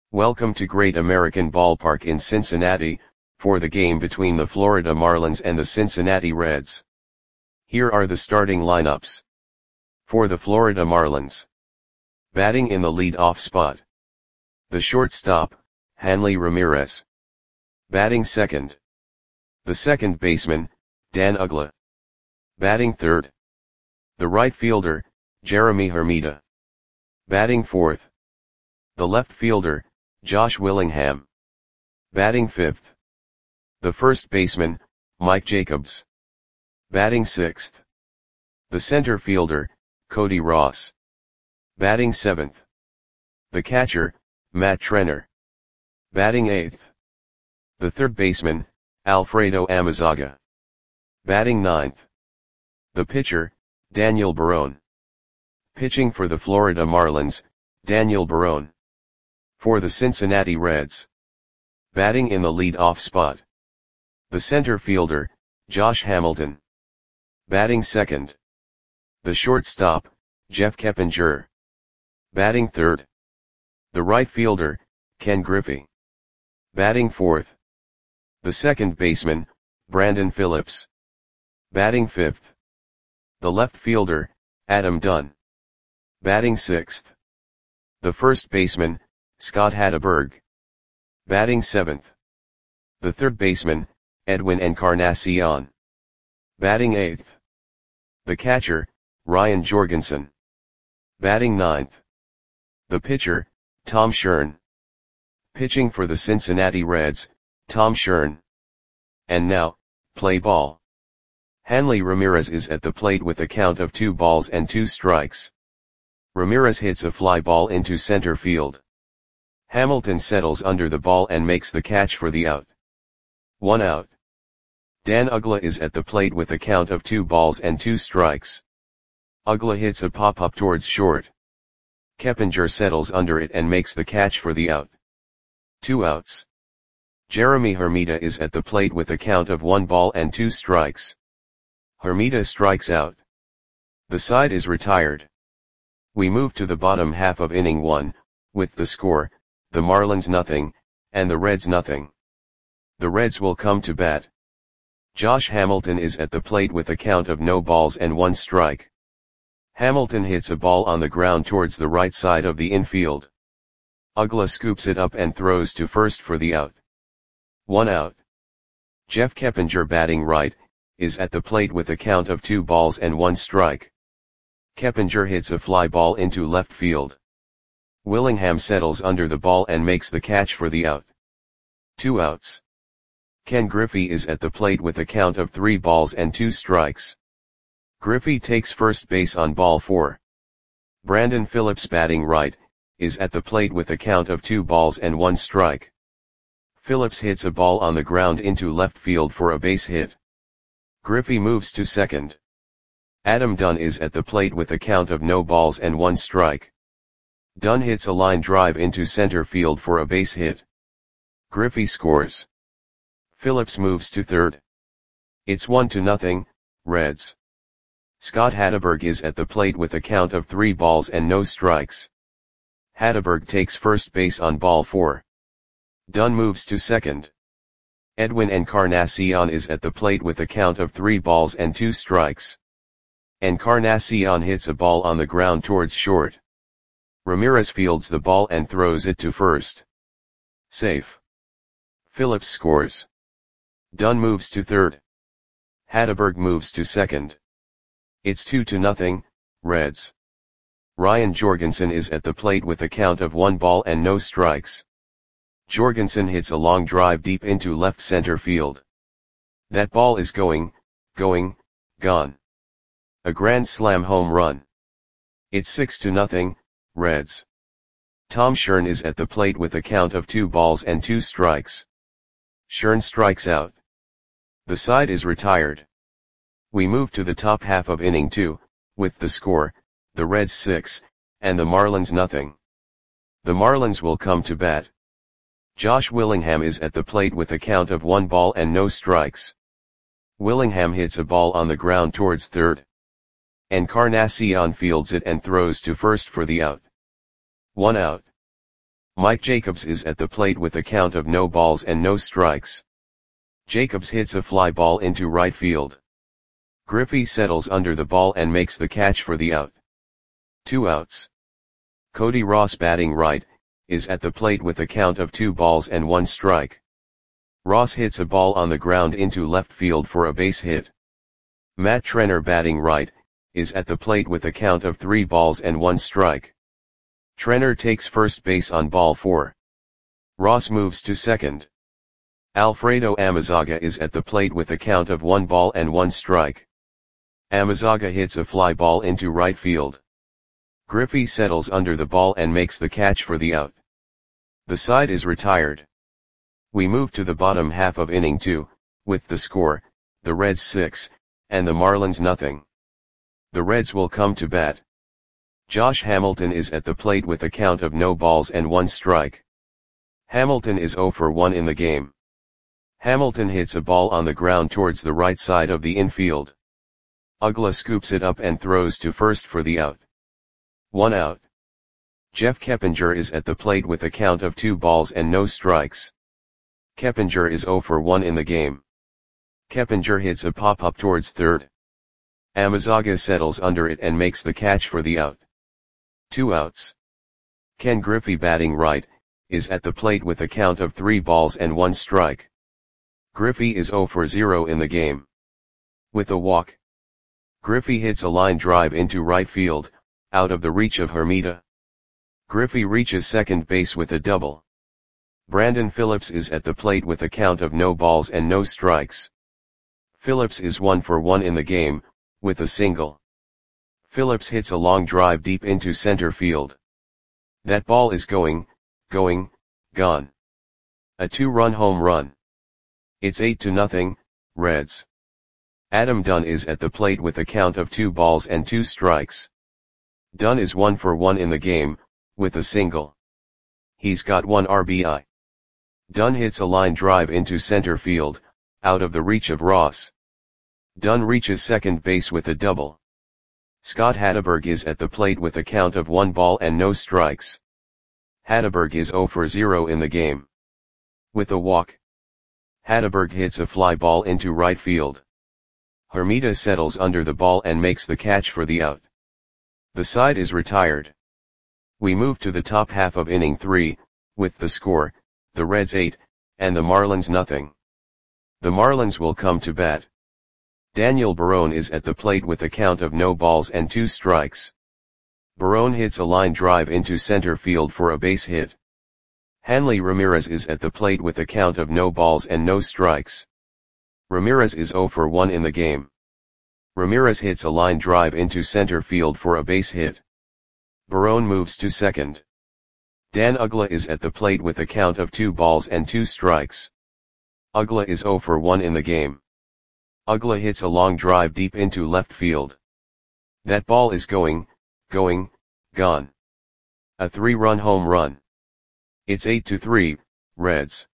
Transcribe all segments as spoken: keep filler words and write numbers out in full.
Welcome to Great American Ballpark in Cincinnati, for the game between the Florida Marlins and the Cincinnati Reds. Here are the starting lineups. For the Florida Marlins. Batting in the lead-off spot. The shortstop, Hanley Ramirez. Batting second. The second baseman, Dan Uggla. Batting third. The right fielder, Jeremy Hermida. Batting fourth. The left fielder, Josh Willingham. Batting fifth. The first baseman, Mike Jacobs. Batting sixth. The center fielder, Cody Ross. Batting seventh. The catcher, Matt Trenner. Batting eighth. The third baseman, Alfredo Amezaga. Batting ninth. The pitcher, Daniel Barone. Pitching for the Florida Marlins, Daniel Barone. For the Cincinnati Reds. Batting in the lead-off spot. The center fielder, Josh Hamilton. Batting second. The shortstop, Jeff Keppinger. Batting third. The right fielder, Ken Griffey. Batting fourth. The second baseman, Brandon Phillips. Batting fifth. The left fielder, Adam Dunn. Batting sixth. The first baseman, Scott Hatteberg. Batting seventh. The third baseman, Edwin Encarnacion. Batting eighth. The catcher, Ryan Jorgensen. Batting ninth. The pitcher, Tom Schern. Pitching for the Cincinnati Reds, Tom Schern. And now, play ball. Hanley Ramirez is at the plate with a count of two balls and two strikes. Ramirez hits a fly ball into center field. Hamilton settles under the ball and makes the catch for the out. One out. Dan Uggla is at the plate with a count of two balls and two strikes. Uggla hits a pop-up towards short. Keppinger settles under it and makes the catch for the out. Two outs. Jeremy Hermida is at the plate with a count of one ball and two strikes. Hermida strikes out. The side is retired. We move to the bottom half of inning one, with the score, the Marlins nothing, and the Reds nothing. The Reds will come to bat. Josh Hamilton is at the plate with a count of no balls and one strike. Hamilton hits a ball on the ground towards the right side of the infield. Uggla scoops it up and throws to first for the out. One out. Jeff Keppinger, batting right, is at the plate with a count of two balls and one strike. Keppinger hits a fly ball into left field. Willingham settles under the ball and makes the catch for the out. Two outs. Ken Griffey is at the plate with a count of three balls and two strikes. Griffey takes first base on ball four. Brandon Phillips, batting right, is at the plate with a count of two balls and one strike. Phillips hits a ball on the ground into left field for a base hit. Griffey moves to second. Adam Dunn is at the plate with a count of no balls and one strike. Dunn hits a line drive into center field for a base hit. Griffey scores. Phillips moves to third. It's one to nothing, Reds. Scott Hatteberg is at the plate with a count of three balls and no strikes. Hatteberg takes first base on ball four. Dunn moves to second. Edwin Encarnacion is at the plate with a count of three balls and two strikes. Encarnacion hits a ball on the ground towards short. Ramirez fields the ball and throws it to first. Safe. Phillips scores. Dunn moves to third. Hatteberg moves to second. It's two to nothing, Reds. Ryan Jorgensen is at the plate with a count of one ball and no strikes. Jorgensen hits a long drive deep into left center field. That ball is going, going, gone. A grand slam home run. It's six to nothing, Reds. Tom Schern is at the plate with a count of two balls and two strikes. Schern strikes out. The side is retired. We move to the top half of inning two, with the score, the Reds six, and the Marlins nothing. The Marlins will come to bat. Josh Willingham is at the plate with a count of one ball and no strikes. Willingham hits a ball on the ground towards third. Encarnacion fields it and throws to first for the out. One out. Mike Jacobs is at the plate with a count of no balls and no strikes. Jacobs hits a fly ball into right field. Griffey settles under the ball and makes the catch for the out. Two outs. Cody Ross, batting right, is at the plate with a count of two balls and one strike. Ross hits a ball on the ground into left field for a base hit. Matt Trenner, batting right, is at the plate with a count of three balls and one strike. Trenner takes first base on ball four. Ross moves to second. Alfredo Amezaga is at the plate with a count of one ball and one strike. Amezaga hits a fly ball into right field. Griffey settles under the ball and makes the catch for the out. The side is retired. We move to the bottom half of inning two, with the score, the Reds six, and the Marlins nothing. The Reds will come to bat. Josh Hamilton is at the plate with a count of no balls and one strike. Hamilton is zero for one in the game. Hamilton hits a ball on the ground towards the right side of the infield. Uggla scoops it up and throws to first for the out. One out. Jeff Keppinger is at the plate with a count of two balls and no strikes. Keppinger is zero for one in the game. Keppinger hits a pop-up towards third. Amezaga settles under it and makes the catch for the out. Two outs. Ken Griffey, batting right, is at the plate with a count of three balls and one strike. Griffey is zero for zero in the game. With a walk. Griffey hits a line drive into right field, out of the reach of Hermida. Griffey reaches second base with a double. Brandon Phillips is at the plate with a count of no balls and no strikes. Phillips is one for one in the game, with a single. Phillips hits a long drive deep into center field. That ball is going, going, gone. A two-run home run. It's eight to nothing, Reds. Adam Dunn is at the plate with a count of two balls and two strikes. Dunn is one for one in the game, with a single. He's got one R B I. Dunn hits a line drive into center field, out of the reach of Ross. Dunn reaches second base with a double. Scott Hatteberg is at the plate with a count of one ball and no strikes. Hatteberg is zero for zero in the game. With a walk. Hatteberg hits a fly ball into right field. Hermida settles under the ball and makes the catch for the out. The side is retired. We move to the top half of inning three, with the score, the Reds eight, and the Marlins nothing. The Marlins will come to bat. Daniel Barone is at the plate with a count of no balls and two strikes. Barone hits a line drive into center field for a base hit. Hanley Ramirez is at the plate with a count of no balls and no strikes. Ramirez is zero for one in the game. Ramirez hits a line drive into center field for a base hit. Barone moves to second. Dan Uggla is at the plate with a count of two balls and two strikes. Uggla is zero for one in the game. Uggla hits a long drive deep into left field. That ball is going, going, gone. A three-run home run. It's eight to three, Reds.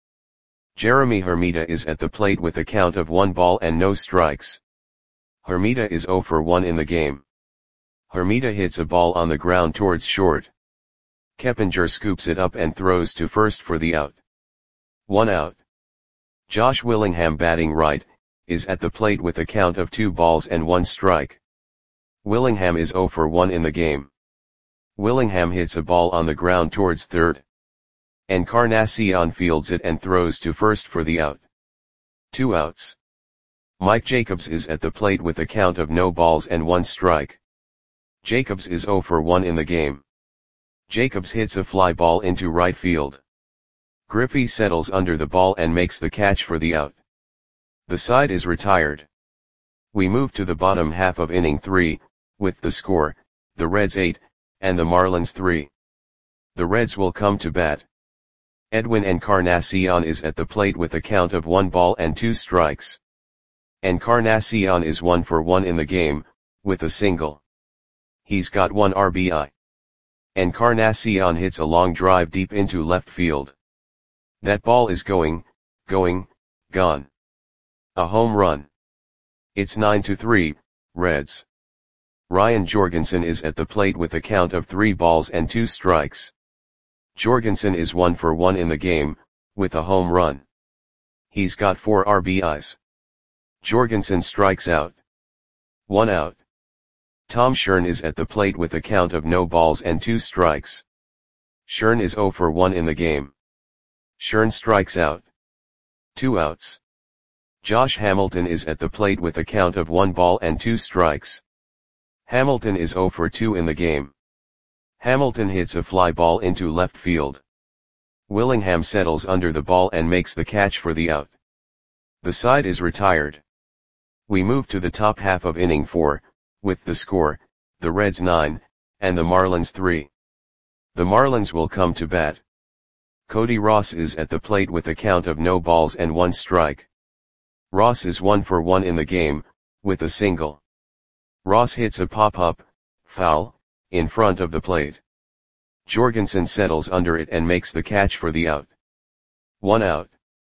Jeremy Hermida is at the plate with a count of one ball and no strikes. Hermida is zero for one in the game. Hermida hits a ball on the ground towards short. Keppinger scoops it up and throws to first for the out. One out. Josh Willingham, batting right, is at the plate with a count of two balls and one strike. Willingham is zero for one in the game. Willingham hits a ball on the ground towards third. Encarnacion fields it and throws to first for the out. Two outs. Mike Jacobs is at the plate with a count of no balls and one strike. Jacobs is zero for one in the game. Jacobs hits a fly ball into right field. Griffey settles under the ball and makes the catch for the out. The side is retired. We move to the bottom half of inning three, with the score, the Reds eight, and the Marlins three. The Reds will come to bat. Edwin Encarnacion is at the plate with a count of one ball and two strikes. Encarnacion is one for one in the game, with a single. He's got one R B I. Encarnacion hits a long drive deep into left field. That ball is going, going, gone. A home run. It's nine to three, Reds. Ryan Jorgensen is at the plate with a count of three balls and two strikes. Jorgensen is one for one in the game, with a home run. He's got four R B Is. Jorgensen strikes out. One out. Tom Schern is at the plate with a count of no balls and two strikes. Schern is zero for one in the game. Schern strikes out. Two outs. Josh Hamilton is at the plate with a count of one ball and two strikes. Hamilton is zero for two in the game. Hamilton hits a fly ball into left field. Willingham settles under the ball and makes the catch for the out. The side is retired. We move to the top half of inning four, with the score, the Reds nine, and the Marlins three. The Marlins will come to bat. Cody Ross is at the plate with a count of no balls and one strike. Ross is one for one in the game, with a single. Ross hits a pop-up, foul, in front of the plate. Jorgensen settles under it and makes the catch for the out. One out.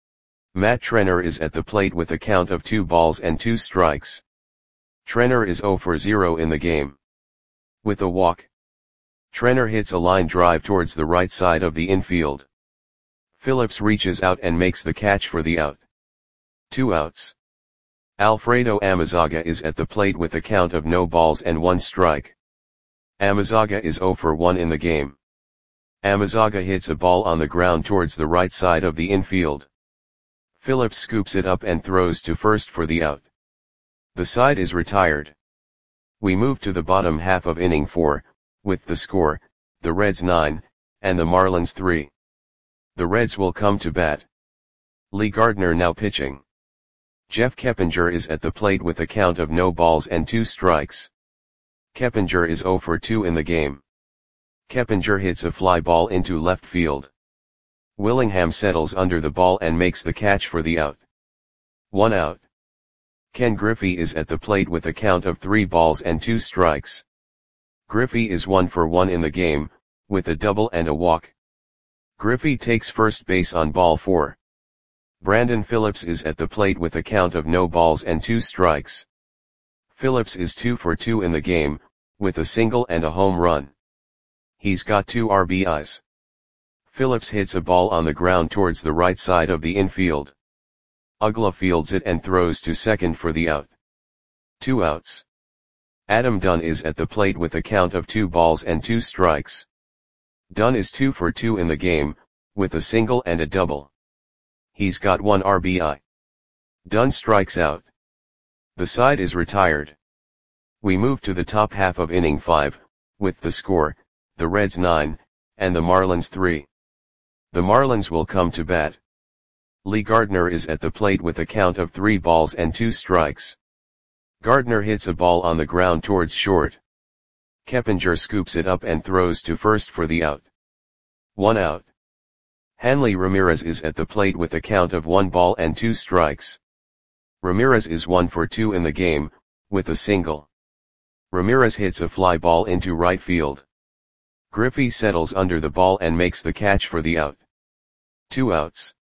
Matt Trenner is at the plate with a count of two balls and two strikes. Trenner is zero for zero in the game. With a walk. Trenner hits a line drive towards the right side of the infield. Phillips reaches out and makes the catch for the out. Two outs. Alfredo Amezaga is at the plate with a count of no balls and one strike. Amezaga is zero for one in the game. Amezaga hits a ball on the ground towards the right side of the infield. Phillips scoops it up and throws to first for the out. The side is retired. We move to the bottom half of inning four, with the score, the Reds nine, and the Marlins three. The Reds will come to bat. Lee Gardner now pitching. Jeff Keppinger is at the plate with a count of no balls and two strikes. Keppinger is zero for two in the game. Keppinger hits a fly ball into left field. Willingham settles under the ball and makes the catch for the out. One out. Ken Griffey is at the plate with a count of three balls and two strikes. Griffey is one for one in the game, with a double and a walk. Griffey takes first base on ball four. Brandon Phillips is at the plate with a count of no balls and two strikes. Phillips is two for two in the game, with a single and a home run. He's got two R B Is. Phillips hits a ball on the ground towards the right side of the infield. Uggla fields it and throws to second for the out. Two outs. Adam Dunn is at the plate with a count of two balls and two strikes. Dunn is two for two in the game, with a single and a double. He's got one R B I. Dunn strikes out. The side is retired. We move to the top half of inning five, with the score, the Reds nine, and the Marlins three. The Marlins will come to bat. Lee Gardner is at the plate with a count of three balls and two strikes. Gardner hits a ball on the ground towards short. Keppinger scoops it up and throws to first for the out. One out. Hanley Ramirez is at the plate with a count of one ball and two strikes. Ramirez is one for two in the game, with a single. Ramirez hits a fly ball into right field. Griffey settles under the ball and makes the catch for the out. Two outs.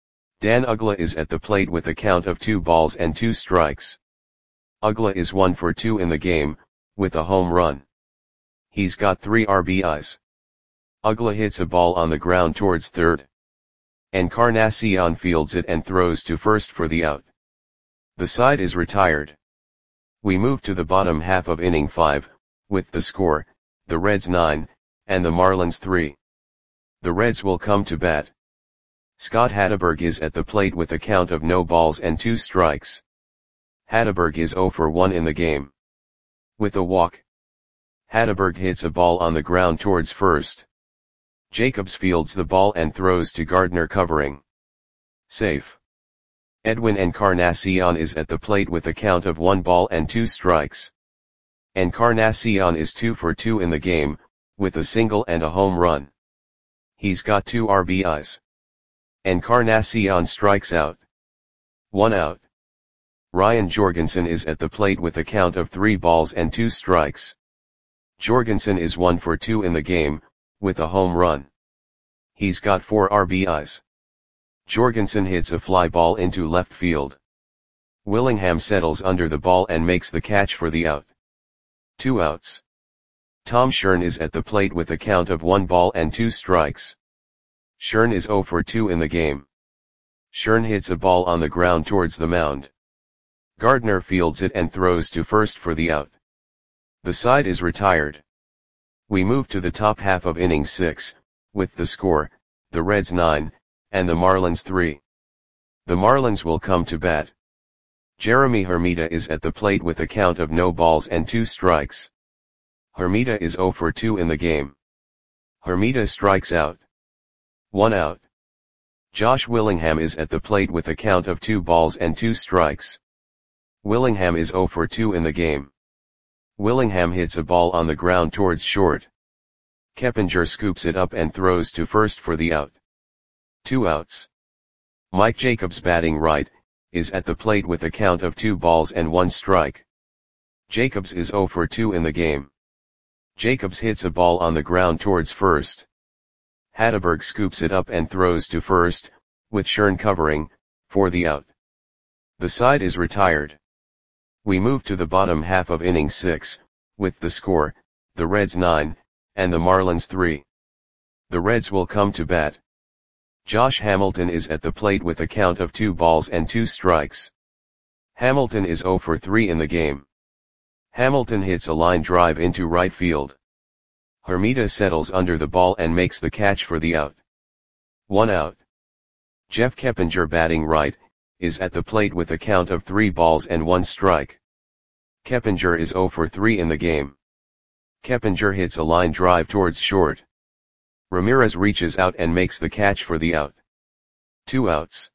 Dan Uggla is at the plate with a count of two balls and two strikes. Uggla is one for two in the game, with a home run. He's got three R B Is. Uggla hits a ball on the ground towards third. Encarnacion fields it and throws to first for the out. The side is retired. We move to the bottom half of inning five, with the score, the Reds nine, and the Marlins three. The Reds will come to bat. Scott Hatteberg is at the plate with a count of no balls and two strikes. Hatteberg is zero for one in the game. With a walk. Hatteberg hits a ball on the ground towards first. Jacobs fields the ball and throws to Gardner covering. Safe. Edwin Encarnacion is at the plate with a count of one ball and two strikes. Encarnacion is two for two in the game, with a single and a home run. He's got two R B Is. Encarnacion strikes out. One out. Ryan Jorgensen is at the plate with a count of three balls and two strikes. Jorgensen is one for two in the game, with a home run. He's got four R B Is. Jorgensen hits a fly ball into left field. Willingham settles under the ball and makes the catch for the out. Two outs. Tom Schern is at the plate with a count of one ball and two strikes. Schern is zero for two in the game. Schern hits a ball on the ground towards the mound. Gardner fields it and throws to first for the out. The side is retired. We move to the top half of inning six, with the score, the Reds nine, and the Marlins three. The Marlins will come to bat. Jeremy Hermida is at the plate with a count of no balls and two strikes. Hermida is zero for two in the game. Hermida strikes out. One out. Josh Willingham is at the plate with a count of two balls and two strikes. Willingham is zero for two in the game. Willingham hits a ball on the ground towards short. Keppinger scoops it up and throws to first for the out. Two outs. Mike Jacobs, batting right, is at the plate with a count of two balls and one strike. Jacobs is zero for two in the game. Jacobs hits a ball on the ground towards first. Hatteberg scoops it up and throws to first, with Schern covering, for the out. The side is retired. We move to the bottom half of inning six, with the score, the Reds nine, and the Marlins three. The Reds will come to bat. Josh Hamilton is at the plate with a count of two balls and two strikes. Hamilton is zero for three in the game. Hamilton hits a line drive into right field. Hermida settles under the ball and makes the catch for the out. One out. Jeff Keppinger, batting right, is at the plate with a count of three balls and one strike. Keppinger is zero for three in the game. Keppinger hits a line drive towards short. Ramirez reaches out and makes the catch for the out. Two outs.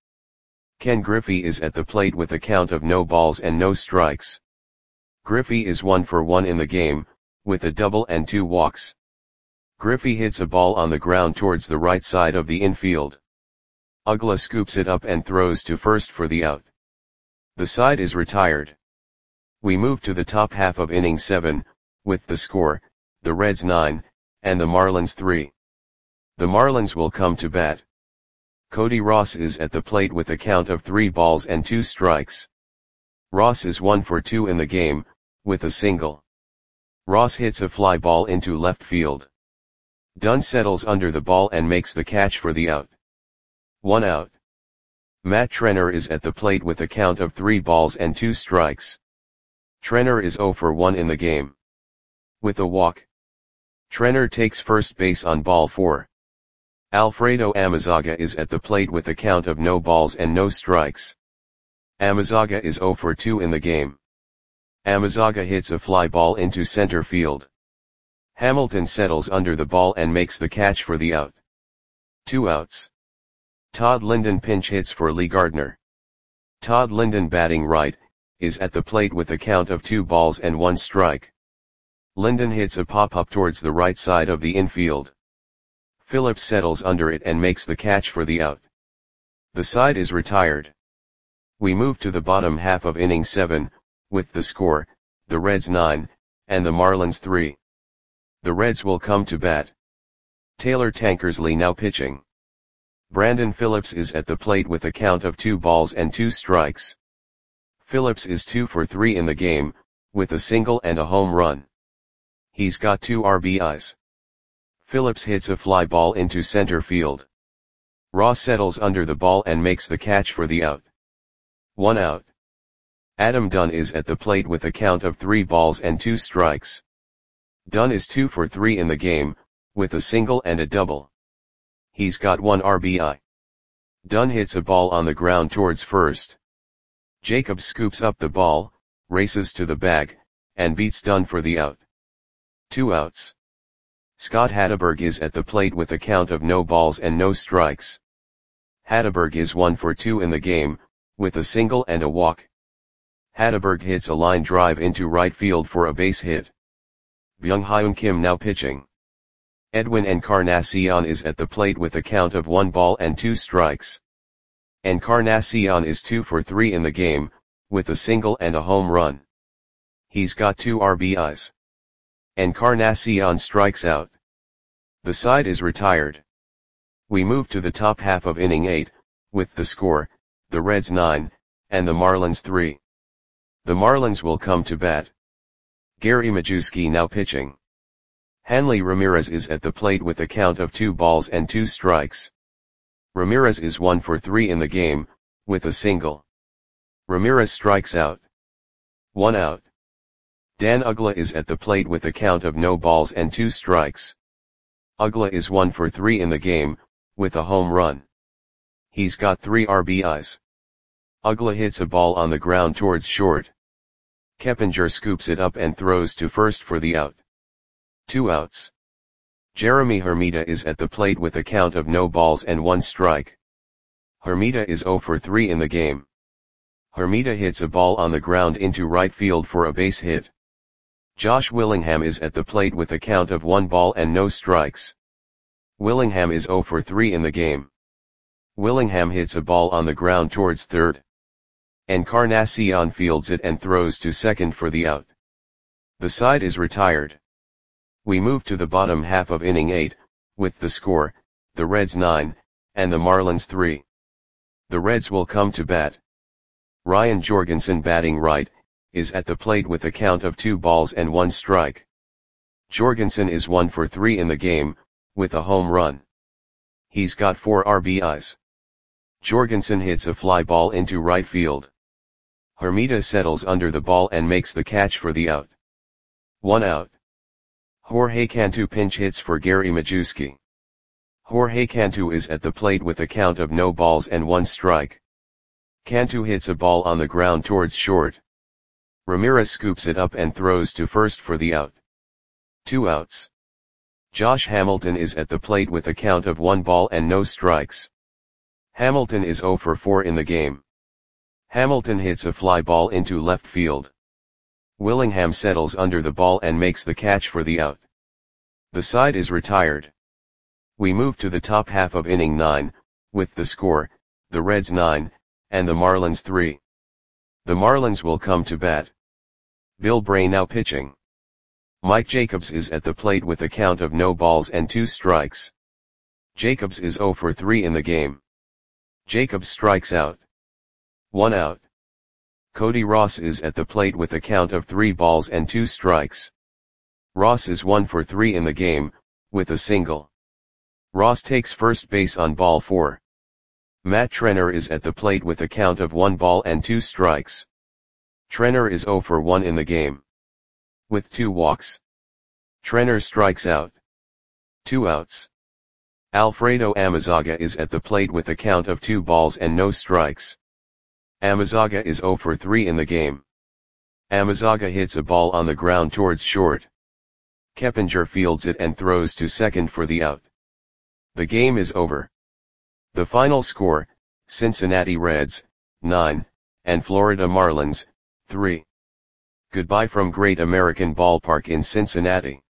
Ken Griffey is at the plate with a count of no balls and no strikes. Griffey is one for one in the game, with a double and two walks. Griffey hits a ball on the ground towards the right side of the infield. Ugla scoops it up and throws to first for the out. The side is retired. We move to the top half of inning seven, with the score, the Reds nine, and the Marlins three. The Marlins will come to bat. Cody Ross is at the plate with a count of three balls and two strikes. Ross is one for two in the game, with a single. Ross hits a fly ball into left field. Dunn settles under the ball and makes the catch for the out. One out. Matt Trenner is at the plate with a count of three balls and two strikes. Trenner is zero for one in the game. With a walk. Trenner takes first base on ball four. Alfredo Amezaga is at the plate with a count of no balls and no strikes. Amezaga is zero for two in the game. Amezaga hits a fly ball into center field. Hamilton settles under the ball and makes the catch for the out. Two outs. Todd Linden pinch hits for Lee Gardner. Todd Linden, batting right, is at the plate with a count of two balls and one strike. Linden hits a pop-up towards the right side of the infield. Phillips settles under it and makes the catch for the out. The side is retired. We move to the bottom half of inning seven, with the score, the Reds nine, and the Marlins three. The Reds will come to bat. Taylor Tankersley now pitching. Brandon Phillips is at the plate with a count of two balls and two strikes. Phillips is two for three in the game, with a single and a home run. He's got two R B Is. Phillips hits a fly ball into center field. Ross settles under the ball and makes the catch for the out. One out. Adam Dunn is at the plate with a count of three balls and two strikes. Dunn is two for three in the game, with a single and a double. He's got one R B I. Dunn hits a ball on the ground towards first. Jacobs scoops up the ball, races to the bag, and beats Dunn for the out. Two outs. Scott Hatteberg is at the plate with a count of no balls and no strikes. Hatteberg is one for two in the game, with a single and a walk. Hatteberg hits a line drive into right field for a base hit. Byung-Hyun Kim now pitching. Edwin Encarnacion is at the plate with a count of one ball and two strikes. Encarnacion is two for three in the game, with a single and a home run. He's got two R B Is. Encarnacion strikes out. The side is retired. We move to the top half of inning eight, with the score, the Reds nine, and the Marlins three. The Marlins will come to bat. Gary Majewski now pitching. Hanley Ramirez is at the plate with a count of two balls and two strikes. Ramirez is one for three in the game, with a single. Ramirez strikes out. One out. Dan Uggla is at the plate with a count of no balls and two strikes. Uggla is one for three in the game, with a home run. He's got three R B Is. Uggla hits a ball on the ground towards short. Keppinger scoops it up and throws to first for the out. Two outs. Jeremy Hermida is at the plate with a count of no balls and one strike. Hermida is zero for three in the game. Hermida hits a ball on the ground into right field for a base hit. Josh Willingham is at the plate with a count of one ball and no strikes. Willingham is zero for three in the game. Willingham hits a ball on the ground towards third. Encarnacion fields it and throws to second for the out. The side is retired. We move to the bottom half of inning eight, with the score, the Reds nine, and the Marlins three. The Reds will come to bat. Ryan Jorgensen, batting right, is at the plate with a count of two balls and one strike. Jorgensen is one for three in the game, with a home run. He's got four R B Is. Jorgensen hits a fly ball into right field. Hermida settles under the ball and makes the catch for the out. One out. Jorge Cantu pinch hits for Gary Majewski. Jorge Cantu is at the plate with a count of no balls and one strike. Cantu hits a ball on the ground towards short. Ramirez scoops it up and throws to first for the out. Two outs. Josh Hamilton is at the plate with a count of one ball and no strikes. Hamilton is zero for four in the game. Hamilton hits a fly ball into left field. Willingham settles under the ball and makes the catch for the out. The side is retired. We move to the top half of inning nine, with the score, the Reds nine, and the Marlins three. The Marlins will come to bat. Bill Bray now pitching. Mike Jacobs is at the plate with a count of no balls and two strikes. Jacobs is zero for three in the game. Jacobs strikes out. One out. Cody Ross is at the plate with a count of three balls and two strikes. Ross is one for three in the game, with a single. Ross takes first base on ball four. Matt Trenner is at the plate with a count of one ball and two strikes. Trenner is zero for one in the game. With two walks. Trenner strikes out. Two outs. Alfredo Amezaga is at the plate with a count of two balls and no strikes. Amezaga is zero for three in the game. Amezaga hits a ball on the ground towards short. Keppinger fields it and throws to second for the out. The game is over. The final score, Cincinnati Reds, nine, and Florida Marlins, three. Goodbye from Great American Ballpark in Cincinnati.